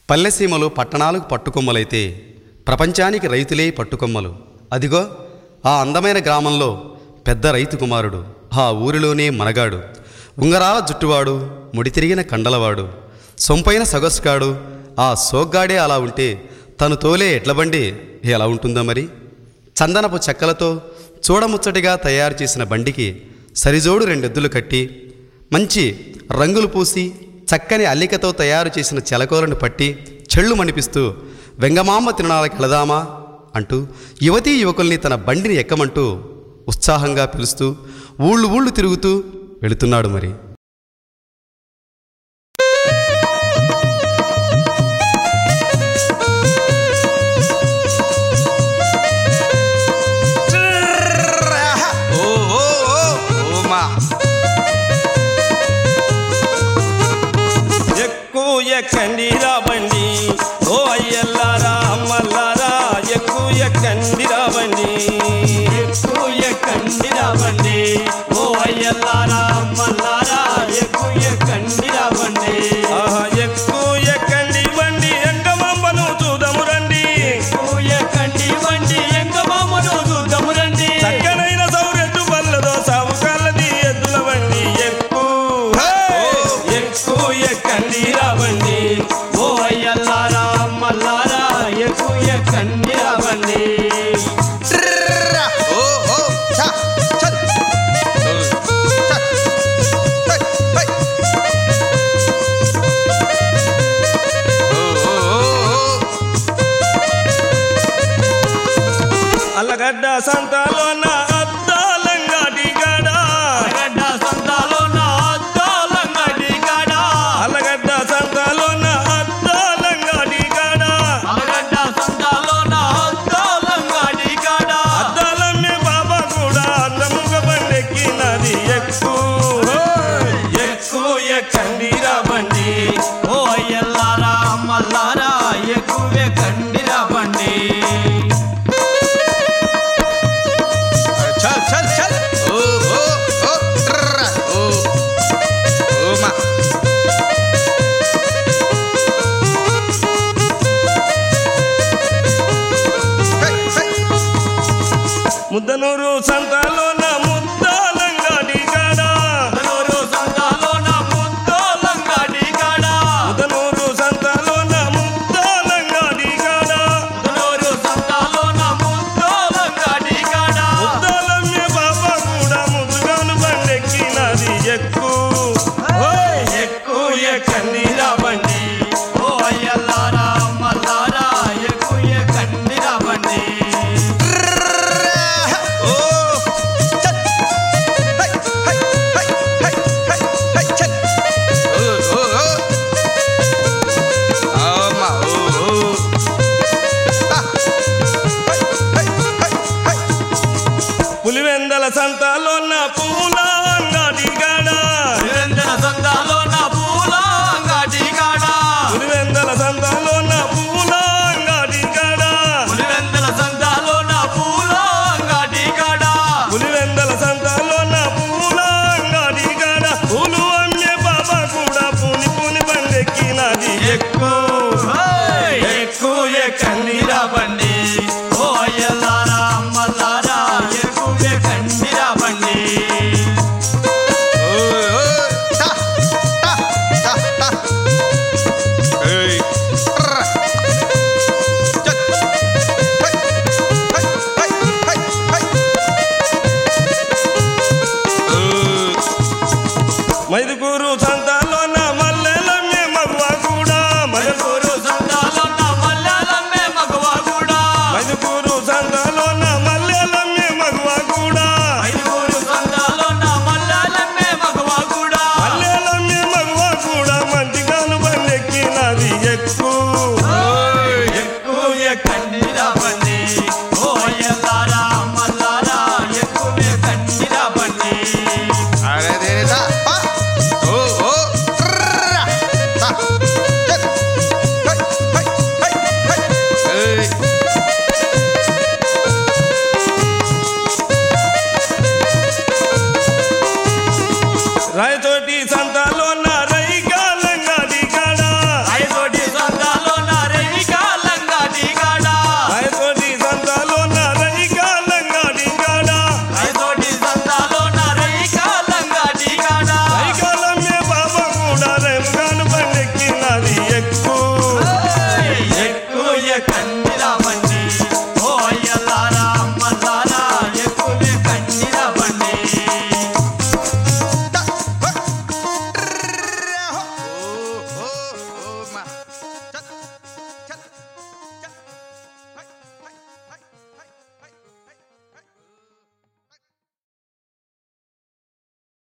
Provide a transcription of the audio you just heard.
పల్లెసీమలు పట్టణాలకు పట్టుకొమ్మలైతే ప్రపంచానికి రైతులే పట్టుకొమ్మలు. అదిగో ఆ అందమైన గ్రామంలో పెద్ద రైతు కుమారుడు, ఆ ఊరిలోనే మనగాడు, ఉంగరాల జుట్టువాడు, ముడితిరిగిన కండలవాడు, సొంపైన సొగసుగాడు. ఆ సోగ్గాడే అలా ఉంటే తను తోలే ఎడ్లబండి ఎలా ఉంటుందో మరి? చందనపు చెక్కలతో చూడముచ్చటిగా తయారు చేసిన బండికి సరిజోడు 2 ఎద్దులు కట్టి, మంచి రంగులు పూసి చక్కని అల్లికతో తయారు చేసిన చెలకోలను పట్టి చెళ్ళు మణిపిస్తూ వెంగమాంబ తిరునాళ్ళకి వెళదామా అంటూ యువతీ యువకుల్ని తన బండిని ఎక్కమంటూ ఉత్సాహంగా పిలుస్తూ ఊళ్ళు తిరుగుతూ వెళుతున్నాడు మరి. ఎక్కండిరా బండి ఓ అయ్యల్లారా అమ్మల్లారా, ఎక్కండిరా బండి, ఎక్కండిరా బండి ఓ అయ్యల్లారా అమ్మల్లారా, ఎక్కండిరా బండి. ఎక్కండి బండి ఎంగమాంబను చూదము రండి, ఎక్కండి బండి ఎంగమాంబను చూదము రండి. చక్కనైన సౌరెడ్డు బల్లదో సాగు కల్లది ఎద్దుల బండి, ఎక్కండిరా బండి ఓ అయ్యల్లారా అమ్మల్లారా, ఎక్కండిరా బండి. అల్లగడ్డ సంతాలోన అద్దాలంగాడి గాడ, అల్లగడ్డ సంతాలోన అద్దాలంగాడి గాడ, అల్లగడ్డ సంతాలోన అద్దాలంగాడి గాడ, అల్లగడ్డ సంతాలోన అద్దాలంగాడి గాడ. అద్దాలమ్మే బాబా కూడా అందముగ బండెక్కినది, ఎక్కండిరా బండి ఓ అయ్యల్లారా అమ్మల్లారా, ఎక్కండిరా బండి. ముద్దనూరు సంతాలోన ముద్దాలంగాడి గాడ, ముద్దనూరు సంతాలోన ముద్దాలంగాడి గాడ, ముద్దనూరు సంతాలోన ముద్దాలంగాడి గాడ, ముద్దనూరు సంతాలోన ముద్దాలంగాడి గాడ. ముద్దాలమ్మే బాబా కూడా ముద్దుగాను బండెక్కినది, ఎక్కండిరా బండి ఓ అయ్యల్లారా అమ్మల్లారా, ఎక్కండిరా బండి. పులివెందల సంతాలోన పూల అంగడి గాడ, పులివెందల సంతాలోన పూల అంగడి గాడ, పులివెందల సంతాలోన పూల అంగడి గాడ, పులివెందల సంతాలోన పూల అంగడి గాడ, పులివెందల సంతాలోన పూల అంగడి గాడ. పూలు అమ్మే బాబా కూడా పూని బండెక్కినది,